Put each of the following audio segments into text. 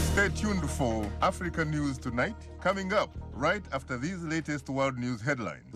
Stay tuned for Africa News Tonight, coming up right after these latest world news headlines.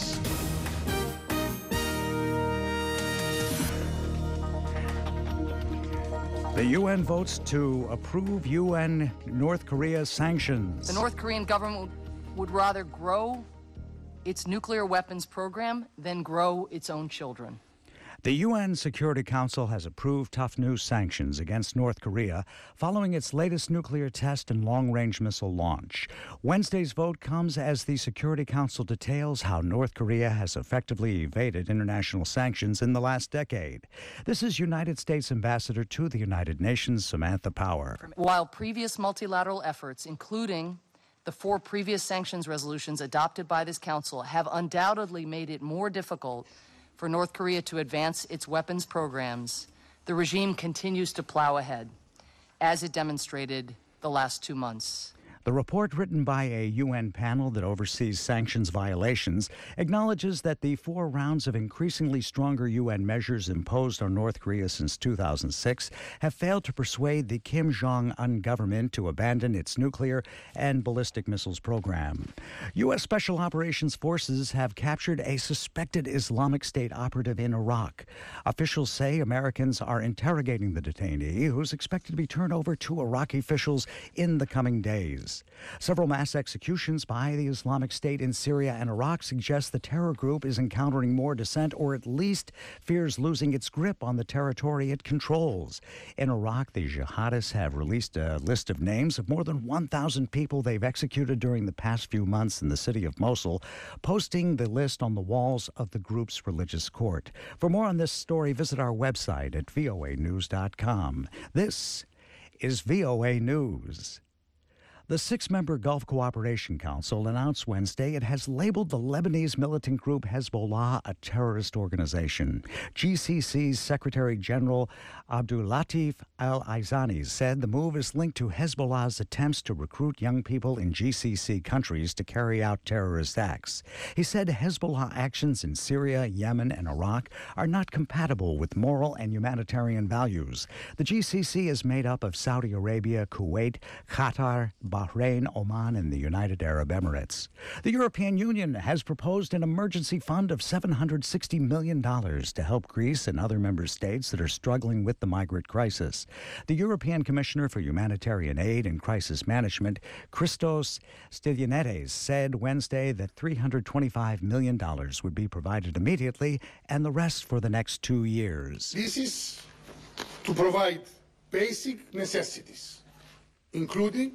The UN votes to approve UN North Korea sanctions. The North Korean government would rather grow its nuclear weapons program than grow its own children. The UN Security Council has approved tough new sanctions against North Korea following its latest nuclear test and long-range missile launch. Wednesday's vote comes as the Security Council details how North Korea has effectively evaded international sanctions in the last decade. This is United States Ambassador to the United Nations, Samantha Power. While previous multilateral efforts, including the 4 previous sanctions resolutions adopted by this council, have undoubtedly made it more difficult for North Korea to advance its weapons programs, the regime continues to plow ahead, as it demonstrated the last 2 months. The report, written by a UN panel that oversees sanctions violations, acknowledges that the 4 rounds of increasingly stronger UN measures imposed on North Korea since 2006 have failed to persuade the Kim Jong-un government to abandon its nuclear and ballistic missiles program. U.S. Special Operations Forces have captured a suspected Islamic State operative in Iraq. Officials say Americans are interrogating the detainee, who's expected to be turned over to Iraqi officials in the coming days. Several mass executions by the Islamic State in Syria and Iraq suggest the terror group is encountering more dissent, or at least fears losing its grip on the territory it controls. In Iraq, the jihadists have released a list of names of more than 1,000 people they've executed during the past few months in the city of Mosul, posting the list on the walls of the group's religious court. For more on this story, visit our website at voanews.com. This is VOA News. The 6-member Gulf Cooperation Council announced Wednesday it has labeled the Lebanese militant group Hezbollah a terrorist organization. GCC's Secretary General Abdulatif Al-Aizani said the move is linked to Hezbollah's attempts to recruit young people in GCC countries to carry out terrorist acts. He said Hezbollah actions in Syria, Yemen, and Iraq are not compatible with moral and humanitarian values. The GCC is made up of Saudi Arabia, Kuwait, Qatar, Bahrain, Oman, and the United Arab Emirates. The European Union has proposed an emergency fund of $760 million to help Greece and other member states that are struggling with the migrant crisis. The European Commissioner for Humanitarian Aid and Crisis Management, Christos Stylianides, said Wednesday that $325 million would be provided immediately and the rest for the next 2 years. This is to provide basic necessities, including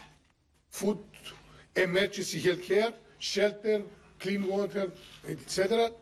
food, emergency health care, shelter, clean water, etc.,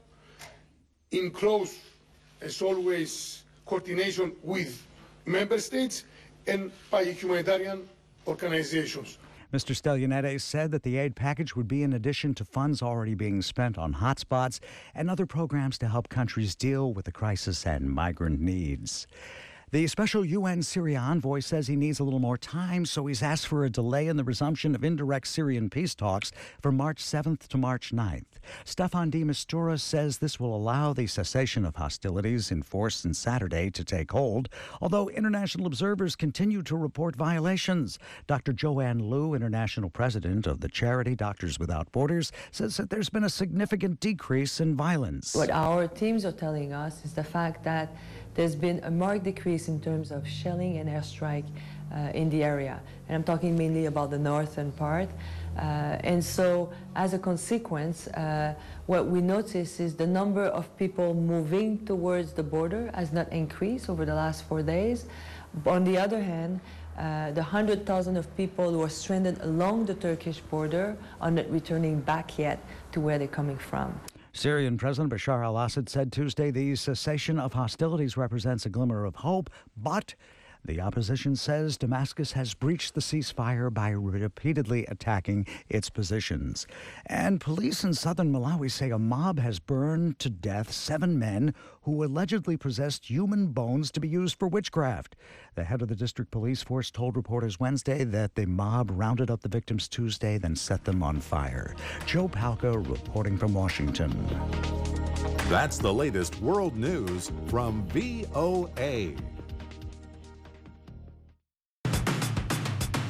in close, as always, coordination with member states and by humanitarian organizations. Mr. Stylianides said that the aid package would be in addition to funds already being spent on hotspots and other programs to help countries deal with the crisis and migrant needs. The special UN Syria envoy says he needs a little more time, so he's asked for a delay in the resumption of indirect Syrian peace talks from March 7th to March 9th. Staffan de Mistura says this will allow the cessation of hostilities enforced since Saturday to take hold, although international observers continue to report violations. Dr. Joanne Liu, international president of the charity Doctors Without Borders, says that there's been a significant decrease in violence. What our teams are telling us is the fact that there's been a marked decrease in terms of shelling and airstrike in the area. And I'm talking mainly about the northern part. And so, as a consequence, what we notice is the number of people moving towards the border has not increased over the last 4 days. On the other hand, the 100,000 of people who are stranded along the Turkish border are not returning back yet to where they're coming from. Syrian President Bashar al-Assad said Tuesday the cessation of hostilities represents a glimmer of hope, but the opposition says Damascus has breached the ceasefire by repeatedly attacking its positions. And police in southern Malawi say a mob has burned to death 7 men who allegedly possessed human bones to be used for witchcraft. The head of the district police force told reporters Wednesday that the mob rounded up the victims Tuesday, then set them on fire. Joe Palca reporting from Washington. That's the latest world news from VOA.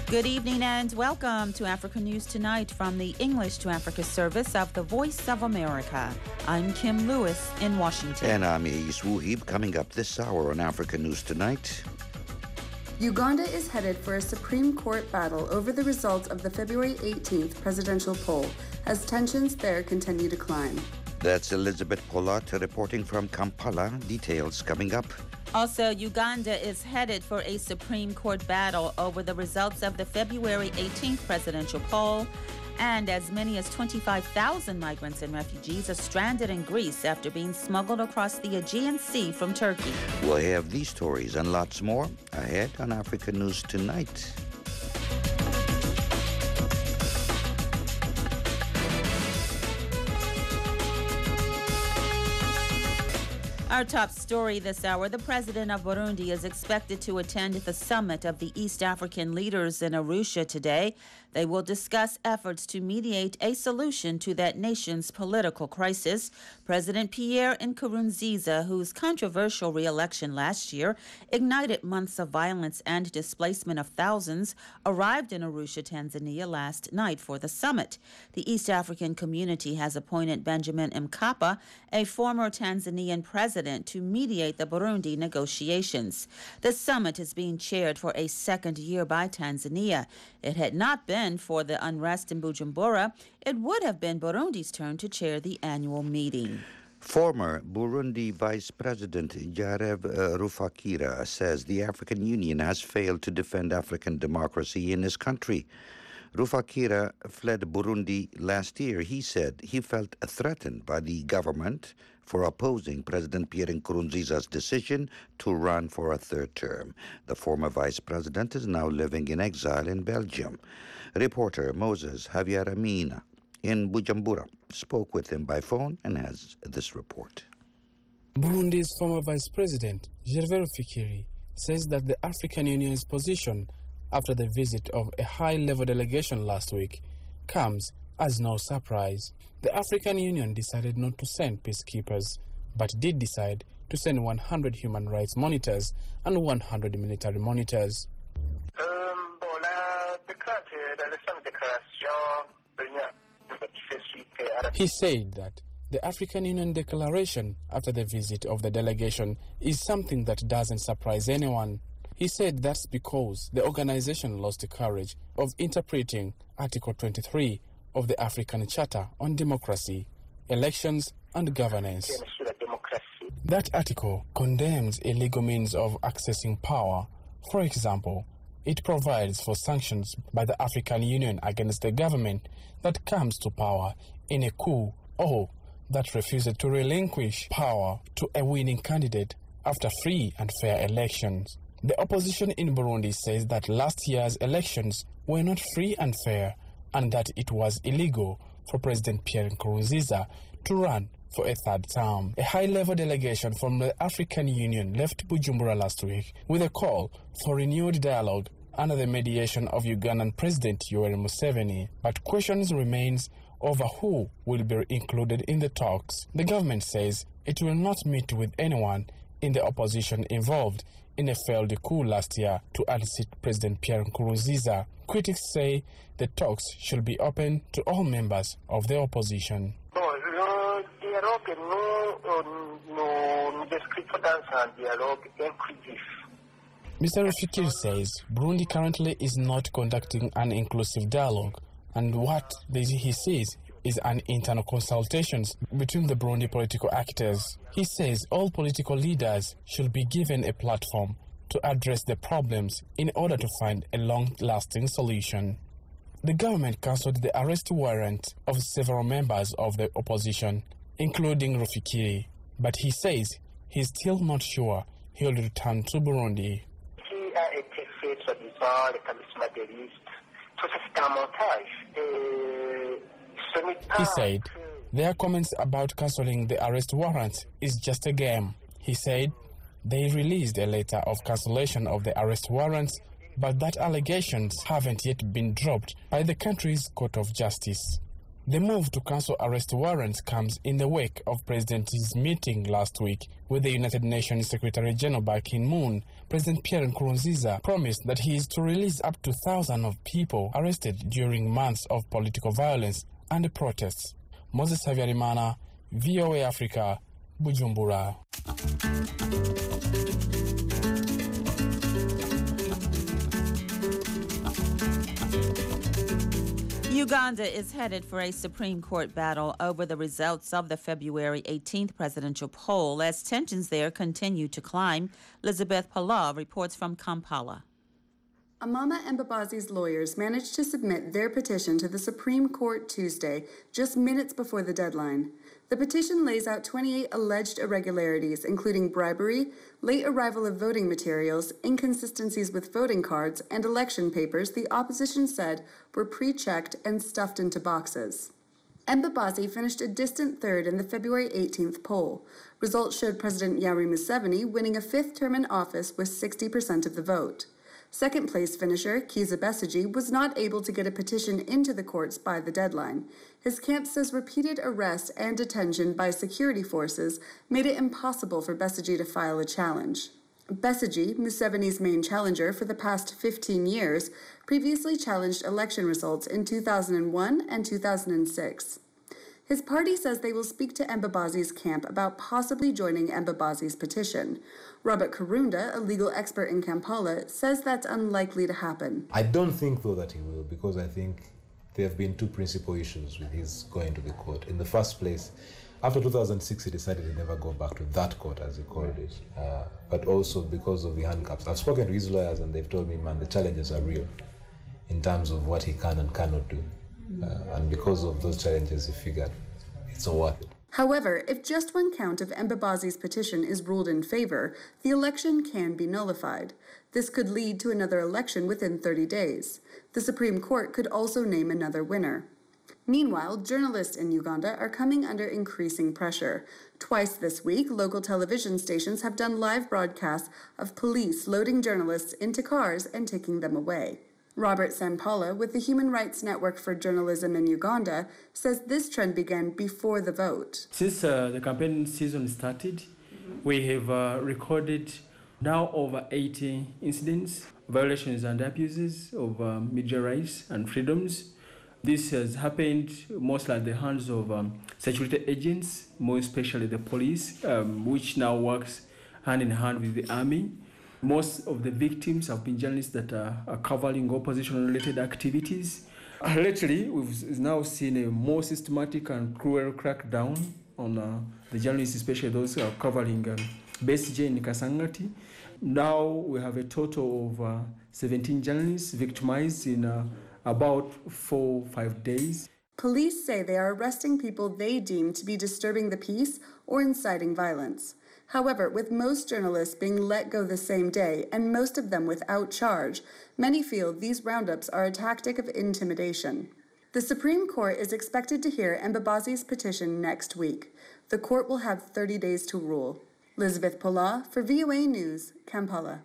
Good evening and welcome to Africa News Tonight from the English to Africa service of the Voice of America. I'm Kim Lewis in Washington. And I'm Is Wuhib. Coming up this hour on Africa News Tonight. Uganda is headed for a Supreme Court battle over the results of the February 18th presidential poll as tensions there continue to climb. That's Elizabeth Polat reporting from Kampala. Details coming up. Also, Uganda is headed for a Supreme Court battle over the results of the February 18th presidential poll, and as many as 25,000 migrants and refugees are stranded in Greece after being smuggled across the Aegean Sea from Turkey. We'll have these stories and lots more ahead on Africa News Tonight. Our top story this hour, the president of Burundi is expected to attend the summit of the East African leaders in Arusha today. They will discuss efforts to mediate a solution to that nation's political crisis. President Pierre Nkurunziza, whose controversial re-election last year ignited months of violence and displacement of thousands, arrived in Arusha, Tanzania last night for the summit. The East African community has appointed Benjamin Mkapa, a former Tanzanian president, to mediate the Burundi negotiations. The summit is being chaired for a second year by Tanzania. It had not been for the unrest in Bujumbura, it would have been Burundi's turn to chair the annual meeting. Former Burundi Vice President Jarev Rufakira says the African Union has failed to defend African democracy in his country. Rufakira fled Burundi last year. He said he felt threatened by the government for opposing President Pierre Nkurunziza's decision to run for a third term. The former vice president is now living in exile in Belgium. Reporter Moses Javier Amina in Bujumbura spoke with him by phone and has this report. Burundi's former vice president, Gervais Rufakiri, says that the African Union's position after the visit of a high-level delegation last week comes as no surprise. The African Union decided not to send peacekeepers, but did decide to send 100 human rights monitors and 100 military monitors. He said that the African Union declaration after the visit of the delegation is something that doesn't surprise anyone. He said that's because the organization lost the courage of interpreting Article 23 of the African Charter on Democracy, Elections and Governance. That article condemns illegal means of accessing power. For example, it provides for sanctions by the African Union against the government that comes to power in a coup or that refuses to relinquish power to a winning candidate after free and fair elections. The opposition in Burundi says that last year's elections were not free and fair and that it was illegal for President Pierre Nkurunziza to run for a third term. A high-level delegation from the African Union left Bujumbura last week with a call for renewed dialogue under the mediation of Ugandan President Yoweri Museveni, but questions remains over who will be included in the talks. The government says it will not meet with anyone in the opposition involved in a failed coup last year to unseat President Pierre Nkurunziza. Critics say the talks should be open to all members of the opposition. Mr. Rufakiri says Burundi currently is not conducting an inclusive dialogue, and what he sees is an internal consultations between the Burundi political actors. He says all political leaders should be given a platform to address the problems in order to find a long-lasting solution. The government cancelled the arrest warrant of several members of the opposition, including Rufakiri, but he says he's still not sure he'll return to Burundi. He said their comments about cancelling the arrest warrant is just a game. He said they released a letter of cancellation of the arrest warrants, but that allegations haven't yet been dropped by the country's Court of Justice. The move to cancel arrest warrants comes in the wake of President Xi's meeting last week with the United Nations Secretary General Ban Ki-moon. President Pierre Nkurunziza promised that he is to release up to thousands of people arrested during months of political violence and protests. Moses Havyarimana, VOA Africa, Bujumbura. Uganda is headed for a Supreme Court battle over the results of the February 18th presidential poll as tensions there continue to climb. Elizabeth Palau reports from Kampala. Amama Mbabazi's lawyers managed to submit their petition to the Supreme Court Tuesday, just minutes before the deadline. The petition lays out 28 alleged irregularities, including bribery, late arrival of voting materials, inconsistencies with voting cards, and election papers the opposition said were pre-checked and stuffed into boxes. Mbabazi finished a distant third in the February 18th poll. Results showed President Yoweri Museveni winning a fifth term in office with 60% of the vote. Second-place finisher, Kizza Besigye, was not able to get a petition into the courts by the deadline. His camp says repeated arrest and detention by security forces made it impossible for Besigye to file a challenge. Besigye, Museveni's main challenger for the past 15 years, previously challenged election results in 2001 and 2006. His party says they will speak to Mbabazi's camp about possibly joining Mbabazi's petition. Robert Karunda, a legal expert in Kampala, says that's unlikely to happen. I don't think, though, that he will, because I think there have been two principal issues with his going to the court. In the first place, after 2006, he decided to never go back to that court, as he called it, but also because of the handcuffs. I've spoken to his lawyers, and they've told me, man, the challenges are real in terms of what he can and cannot do. And because of those challenges, he figured it's not worth it. However, if just one count of Mbabazi's petition is ruled in favor, the election can be nullified. This could lead to another election within 30 days. The Supreme Court could also name another winner. Meanwhile, journalists in Uganda are coming under increasing pressure. Twice this week, local television stations have done live broadcasts of police loading journalists into cars and taking them away. Robert Sampala, with the Human Rights Network for Journalism in Uganda, says this trend began before the vote. Since the campaign season started, we have recorded now over 80 incidents, violations and abuses of media rights and freedoms. This has happened mostly at the hands of security agents, more especially the police, which now works hand in hand with the army. Most of the victims have been journalists that are covering opposition-related activities. Lately, we've now seen a more systematic and cruel crackdown on the journalists, especially those who are covering Besigye in Kasangati. Now we have a total of 17 journalists victimized in about 4 or 5 days. Police say they are arresting people they deem to be disturbing the peace or inciting violence. However, with most journalists being let go the same day, and most of them without charge, many feel these roundups are a tactic of intimidation. The Supreme Court is expected to hear Mbabazi's petition next week. The court will have 30 days to rule. Elizabeth Palau for VOA News, Kampala.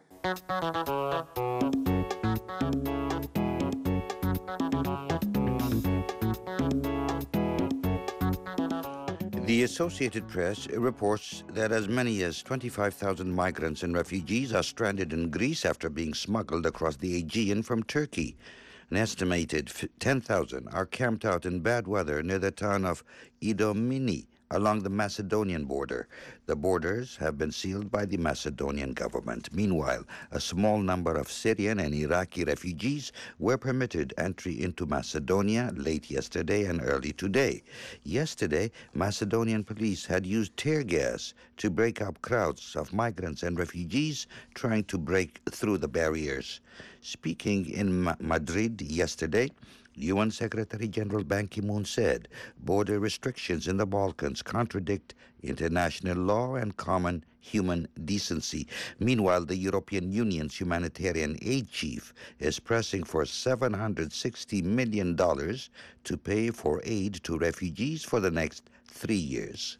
The Associated Press reports that as many as 25,000 migrants and refugees are stranded in Greece after being smuggled across the Aegean from Turkey. An estimated 10,000 are camped out in bad weather near the town of Idomeni along the Macedonian border. The borders have been sealed by the Macedonian government. Meanwhile, a small number of Syrian and Iraqi refugees were permitted entry into Macedonia late yesterday and early today. Yesterday, Macedonian police had used tear gas to break up crowds of migrants and refugees trying to break through the barriers. Speaking in Madrid yesterday, UN Secretary General Ban Ki-moon said border restrictions in the Balkans contradict international law and common human decency. Meanwhile, the European Union's humanitarian aid chief is pressing for $760 million to pay for aid to refugees for the next 3 years.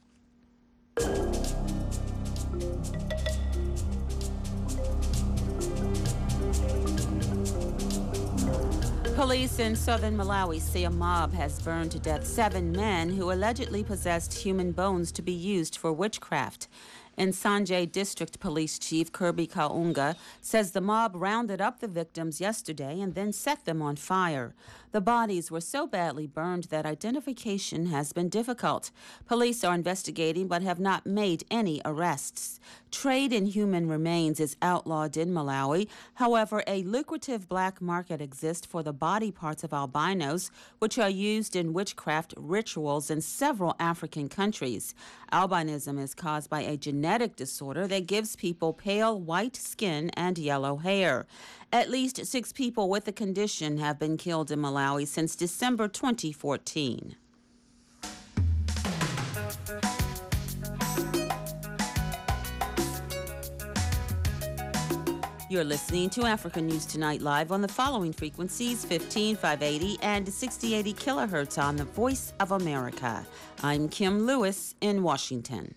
Police in southern Malawi say a mob has burned to death 7 men who allegedly possessed human bones to be used for witchcraft. Nsanje District Police Chief Kirby Kaunga says the mob rounded up the victims yesterday and then set them on fire. The bodies were so badly burned that identification has been difficult. Police are investigating but have not made any arrests. Trade in human remains is outlawed in Malawi. However, a lucrative black market exists for the body parts of albinos, which are used in witchcraft rituals in several African countries. Albinism is caused by a genetic disorder that gives people pale white skin and yellow hair. At least 6 people with the condition have been killed in Malawi since December 2014. You're listening to Africa News Tonight live on the following frequencies: 15, 580, and 6080 kilohertz on the Voice of America. I'm Kim Lewis in Washington.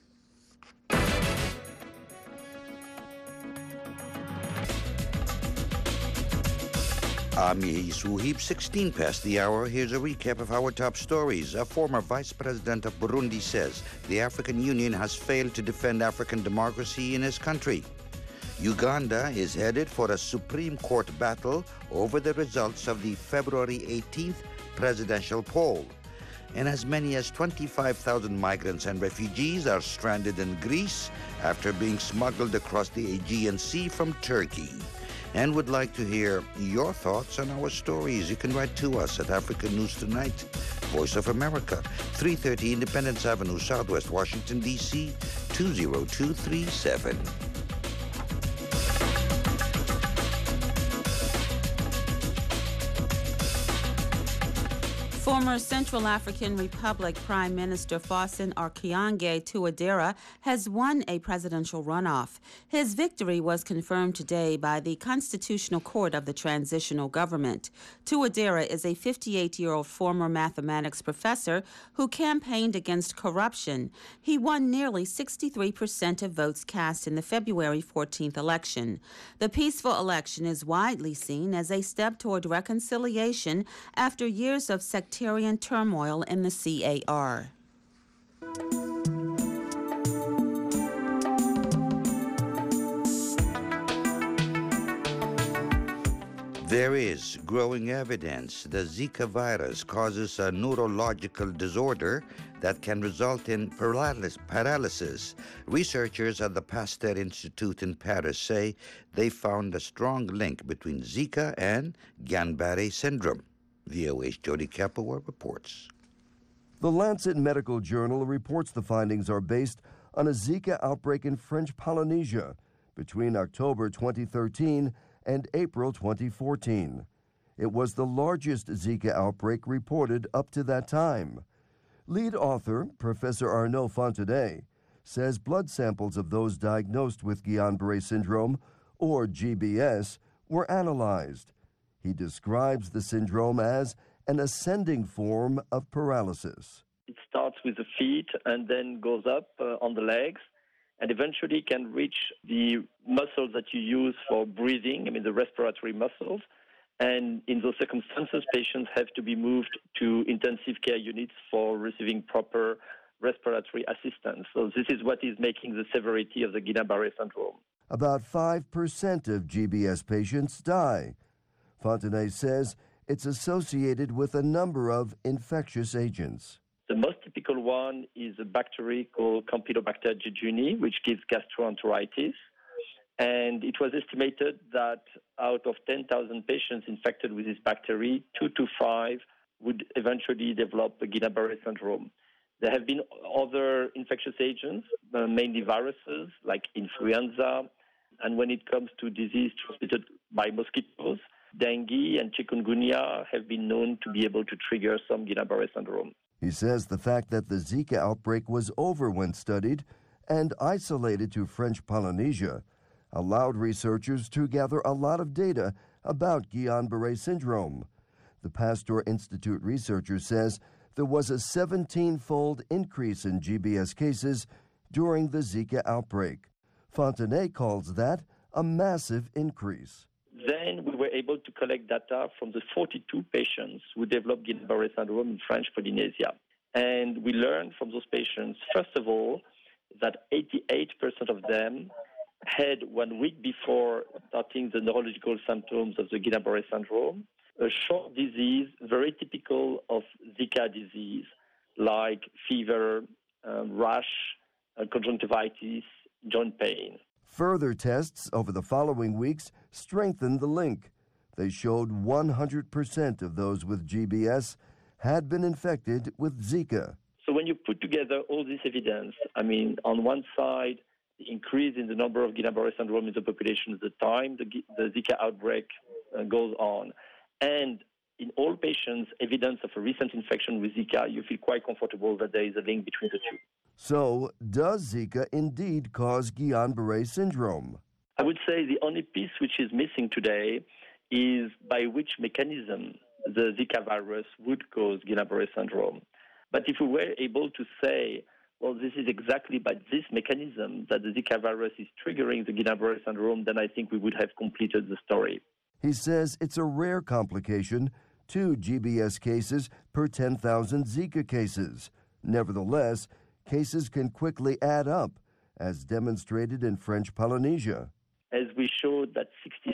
I'm Yehi Suhib, 16 past the hour. Here's a recap of our top stories. A former vice president of Burundi says the African Union has failed to defend African democracy in his country. Uganda is headed for a Supreme Court battle over the results of the February 18th presidential poll. And as many as 25,000 migrants and refugees are stranded in Greece after being smuggled across the Aegean Sea from Turkey. And would like to hear your thoughts on our stories. You can write to us at Africa News Tonight, Voice of America, 330 Independence Avenue, Southwest Washington, D.C., 20237. Former Central African Republic Prime Minister Faustin Archange Touadera has won a presidential runoff. His victory was confirmed today by the Constitutional Court of the Transitional Government. Touadera is a 58-year-old former mathematics professor who campaigned against corruption. He won nearly 63% of votes cast in the February 14th election. The peaceful election is widely seen as a step toward reconciliation after years of sectarian turmoil in the CAR. There is growing evidence the Zika virus causes a neurological disorder that can result in paralysis. Researchers at the Pasteur Institute in Paris say they found a strong link between Zika and Guillain-Barré syndrome. VOA's Jody Kapoor reports. The Lancet Medical Journal reports the findings are based on a Zika outbreak in French Polynesia between October 2013 and April 2014. It was the largest Zika outbreak reported up to that time. Lead author, Professor Arnaud Fontenay, says blood samples of those diagnosed with Guillain-Barré syndrome, or GBS, were analyzed. He describes the syndrome as an ascending form of paralysis. It starts with the feet and then goes up on the legs and eventually can reach the muscles that you use for breathing, the respiratory muscles. And in those circumstances, patients have to be moved to intensive care units for receiving proper respiratory assistance. So this is what is making the severity of the Guillain-Barré syndrome. About 5% of GBS patients die. Fontenay says it's associated with a number of infectious agents. The most typical one is a bacteria called Campylobacter jejuni, which gives gastroenteritis. And it was estimated that out of 10,000 patients infected with this bacteria, 2 to 5 would eventually develop Guillain-Barré syndrome. There have been other infectious agents, mainly viruses like influenza. And when it comes to disease transmitted by mosquitoes, dengue and chikungunya have been known to be able to trigger some Guillain-Barré syndrome. He says the fact that the Zika outbreak was over when studied and isolated to French Polynesia allowed researchers to gather a lot of data about Guillain-Barré syndrome. The Pasteur Institute researcher says there was a 17-fold increase in GBS cases during the Zika outbreak. Fontenay calls that a massive increase. Then we were able to collect data from the 42 patients who developed Guillain-Barré syndrome in French Polynesia. And we learned from those patients, first of all, that 88% of them had 1 week before starting the neurological symptoms of the Guillain-Barré syndrome, a short disease very typical of Zika disease, like fever, rash, conjunctivitis, joint pain. Further tests over the following weeks strengthened the link. They showed 100% of those with GBS had been infected with Zika. So when you put together all this evidence, I mean, on one side, the increase in the number of Guillain-Barré syndrome in the population at the time the Zika outbreak goes on, and in all patients, evidence of a recent infection with Zika, you feel quite comfortable that there is a link between the two. So, does Zika indeed cause Guillain-Barré syndrome? I would say the only piece which is missing today is by which mechanism the Zika virus would cause Guillain-Barré syndrome. But if we were able to say, well, this is exactly by this mechanism that the Zika virus is triggering the Guillain-Barré syndrome, then I think we would have completed the story. He says it's a rare complication, 2 GBS cases per 10,000 Zika cases. Nevertheless, cases can quickly add up, as demonstrated in French Polynesia. As we showed that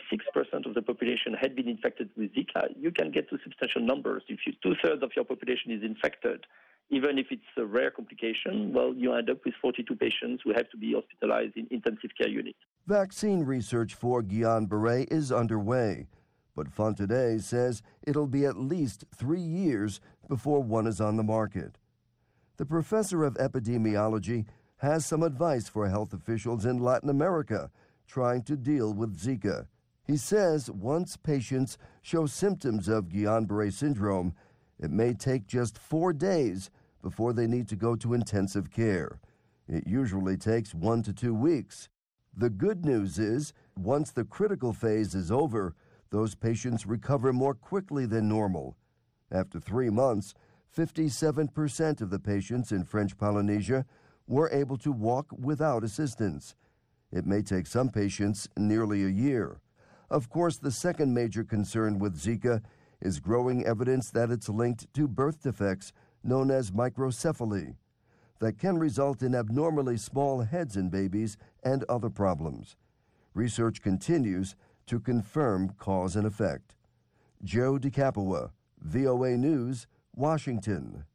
66% of the population had been infected with Zika, you can get to substantial numbers. If 2/3 of your population is infected, even if it's a rare complication, well, you end up with 42 patients who have to be hospitalized in intensive care units. Vaccine research for Guillain-Barré is underway, but Fontadé says it'll be at least 3 years before one is on the market. The professor of epidemiology has some advice for health officials in Latin America trying to deal with Zika. He says once patients show symptoms of Guillain-Barré syndrome, it may take just 4 days before they need to go to intensive care. It usually takes 1 to 2 weeks. The good news is, once the critical phase is over, those patients recover more quickly than normal. After 3 months, 57% of the patients in French Polynesia were able to walk without assistance. It may take some patients nearly a year. Of course, the second major concern with Zika is growing evidence that it's linked to birth defects known as microcephaly that can result in abnormally small heads in babies and other problems. Research continues to confirm cause and effect. Joe DeCapua, VOA News, Washington.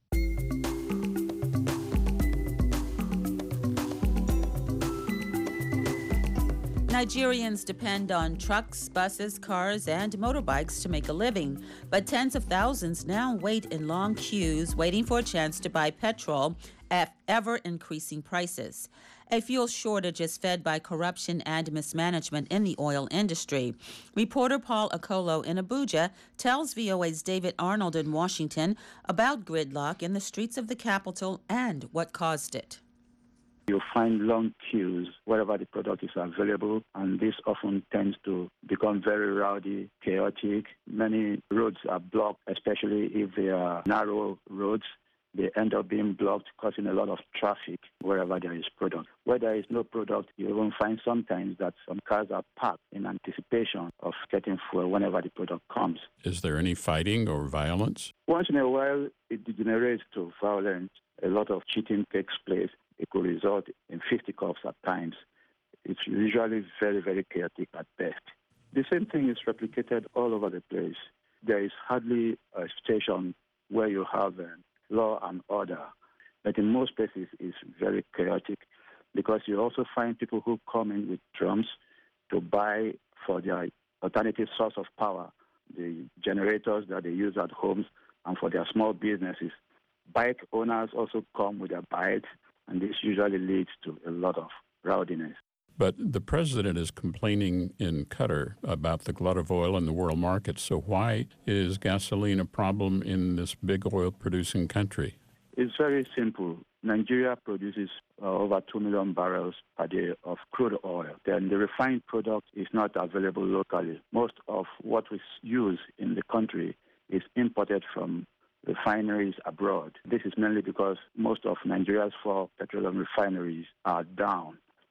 Nigerians depend on trucks, buses, cars, and motorbikes to make a living, but tens of thousands now wait in long queues waiting for a chance to buy petrol at ever-increasing prices. A fuel shortage is fed by corruption and mismanagement in the oil industry. Reporter Paul Akolo in Abuja tells VOA's David Arnold in Washington about gridlock in the streets of the capital and what caused it. You find long queues wherever the product is available, and this often tends to become very rowdy, chaotic. Many roads are blocked, especially if they are narrow roads. They end up being blocked, causing a lot of traffic wherever there is product. Where there is no product, you even find sometimes that some cars are parked in anticipation of getting fuel whenever the product comes. Is there any fighting or violence? Once in a while, it degenerates to violence. A lot of cheating takes place. It could result in fisticuffs at times. It's usually very, very chaotic at best. The same thing is replicated all over the place. There is hardly a station where you have law and order. But in most places, it's very chaotic because you also find people who come in with drums to buy for their alternative source of power, the generators that they use at homes and for their small businesses. Bike owners also come with their bikes, and this usually leads to a lot of rowdiness. But the president is complaining in Qatar about the glut of oil in the world market. So why is gasoline a problem in this big oil-producing country? It's very simple. Nigeria produces over 2 million barrels per day of crude oil. Then the refined product is not available locally. Most of what we use in the country is imported from refineries abroad. This is mainly because most of Nigeria's 4 petroleum refineries are down.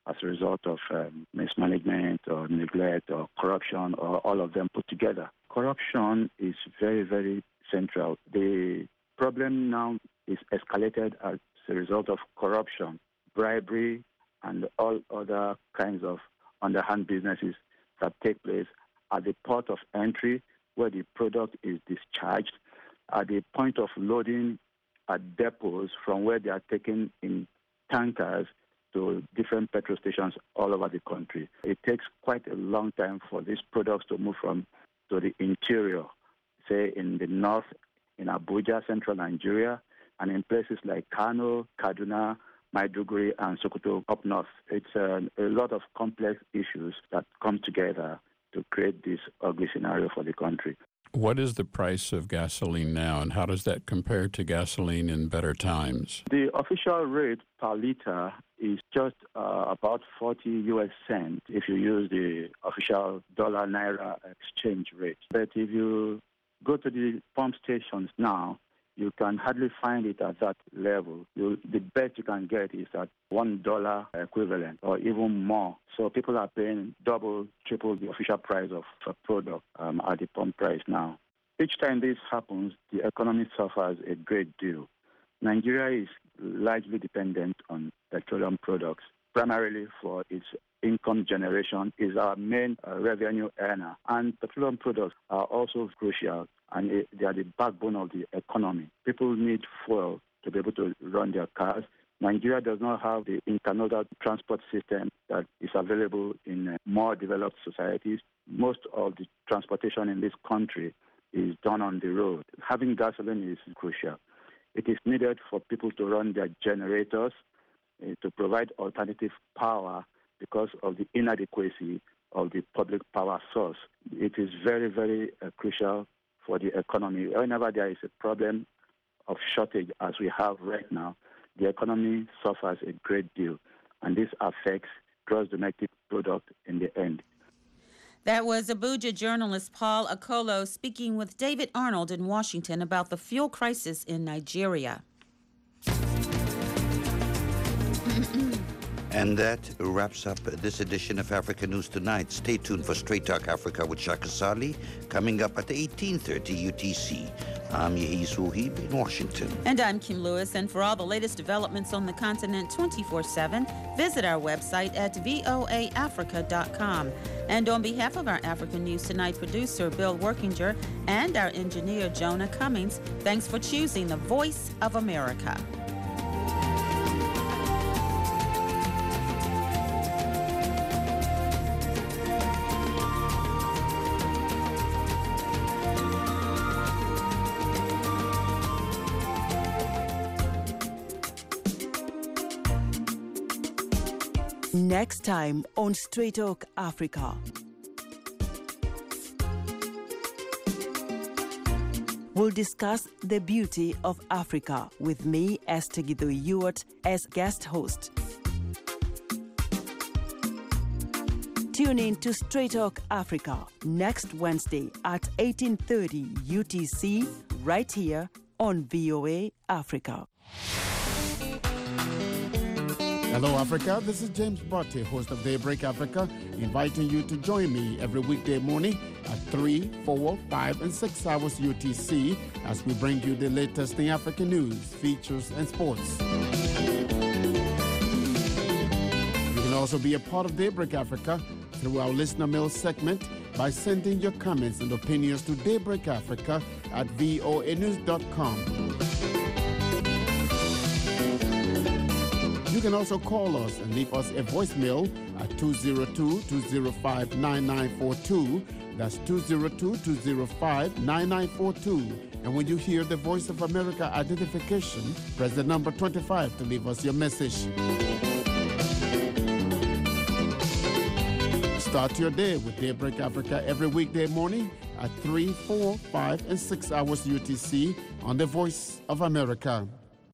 as a result of mismanagement or neglect or corruption or all of them put together. Corruption is very, very central. The problem now is escalated as a result of corruption, bribery, and all other kinds of underhand businesses that take place at the port of entry where the product is discharged, at the point of loading at depots from where they are taken in tankers to different petrol stations all over the country. It takes quite a long time for these products to move from to the interior, say in the north, in Abuja, central Nigeria, and in places like Kano, Kaduna, Maiduguri, and Sokoto up north. It's a lot of complex issues that come together to create this ugly scenario for the country. What is the price of gasoline now, and how does that compare to gasoline in better times? The official rate per liter is just about 40 US cents if you use the official dollar-naira exchange rate. But if you go to the pump stations now, you can hardly find it at that level. The best you can get is at $1 equivalent or even more. So people are paying double, triple the official price of a product at the pump price now. Each time this happens, the economy suffers a great deal. Nigeria is largely dependent on petroleum products, primarily for its income generation, is our main revenue earner. And petroleum products are also crucial, and they are the backbone of the economy. People need fuel to be able to run their cars. Nigeria does not have the intermodal transport system that is available in more developed societies. Most of the transportation in this country is done on the road. Having gasoline is crucial. It is needed for people to run their generators, to provide alternative power because of the inadequacy of the public power source. It is very, very crucial for the economy. Whenever there is a problem of shortage, as we have right now, the economy suffers a great deal, and this affects gross domestic product in the end. That was Abuja journalist Paul Akolo speaking with David Arnold in Washington about the fuel crisis in Nigeria. And that wraps up this edition of Africa News Tonight. Stay tuned for Straight Talk Africa with Shaka Sali, coming up at 18:30 UTC. I'm Yehiz Wuhib in Washington. And I'm Kim Lewis. And for all the latest developments on the continent 24/7, visit our website at voaafrica.com. And on behalf of our African News Tonight producer, Bill Workinger, and our engineer, Jonah Cummings, thanks for choosing the Voice of America. Next time on Straight Talk Africa. We'll discuss the beauty of Africa with me, Esther Githo-Ewart, as guest host. Tune in to Straight Talk Africa next Wednesday at 18:30 UTC, right here on VOA Africa. Hello, Africa. This is James Botte, host of Daybreak Africa, inviting you to join me every weekday morning at 3, 4, 5, and 6 hours UTC as we bring you the latest in African news, features, and sports. You can also be a part of Daybreak Africa through our listener mail segment by sending your comments and opinions to daybreakafrica@voanews.com. You can also call us and leave us a voicemail at 202-205-9942. That's 202-205-9942. And when you hear the Voice of America identification, press the number 25 to leave us your message. Start your day with Daybreak Africa every weekday morning at 3, 4, 5, and 6 hours UTC on the Voice of America.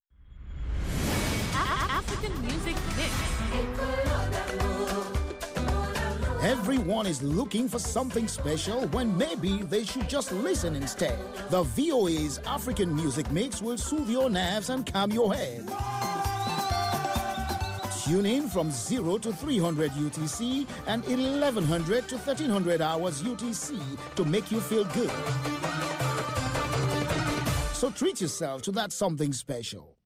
Everyone is looking for something special when maybe they should just listen instead. The VOA's African Music Mix will soothe your nerves and calm your head. Tune in from 0 to 300 UTC and 1100 to 1300 hours UTC to make you feel good. So treat yourself to that something special.